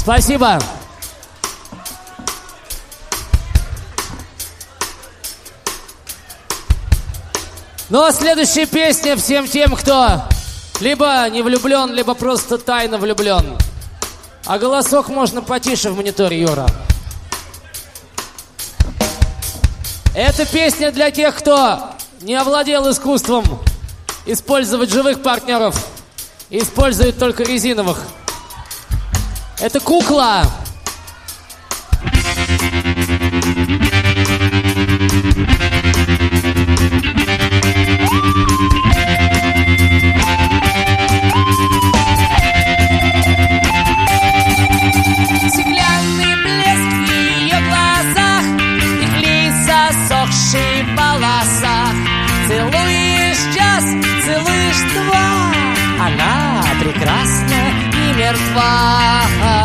Спасибо. Ну а следующая песня всем тем, кто либо не влюблен, либо просто тайно влюблен. А голосок можно потише в мониторе, Юра. Эта песня для тех, кто не овладел искусством использовать живых партнеров, использует только резиновых. Это «Кукла». Стеклянный блеск в ее глазах, их лица сохшие в волосах. Целуешь час, целуешь два, она прекрасна и мертва.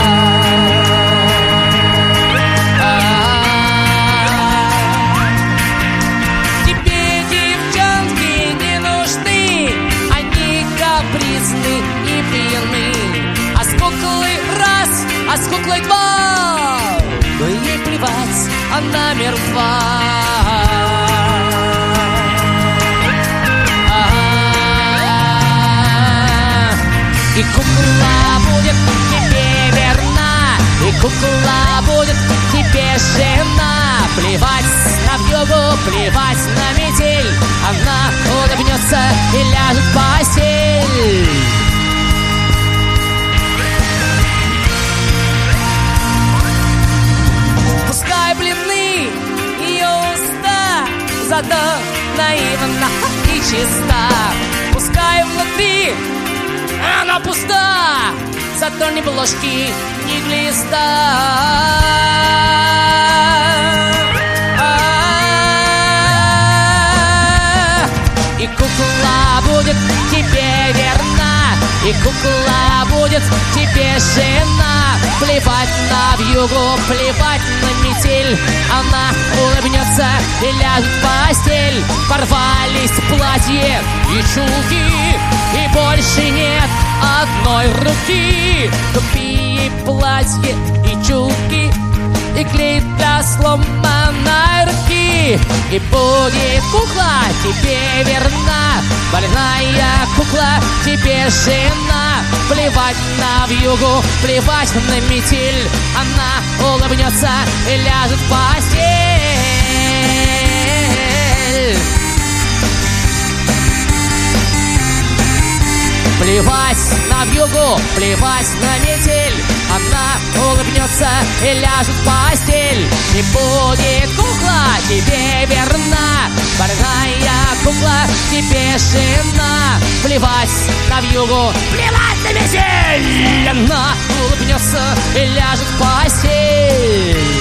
Тебе девчонки не нужны, они капризны и пьяны. А с куклой раз, а с куклой два, но ей плевать, она мертва. И кукла будет тебе верна, и кукла будет тебе жена. Плевать на вьюгу, плевать на метель, она улыбнется и ляжет в постель. Пускай бледны ее уста, зато наивна и чиста. Пускай внутри она пуста, зато ни бложки, ни глиста. И кукла будет тебе верна, и кукла будет тебе жена. Плевать на вьюгу, плевать на метель, она улыбнется и ляжет в постель. Порвались платье и чулки, и больше нет одной руки. Купи ей платье и чулки, и клей для сломанной руки. И будет кукла тебе верна, больная кукла тебе жена. Плевать на вьюгу, плевать на метель, она улыбнется и ляжет в постель. Плевать на вьюгу, плевать на метель, она улыбнется и ляжет в постель. И будет кукла тебе верна, больная кукла тебе жена. Плевать на вьюгу, плевать на метель, она улыбнется и ляжет в постель.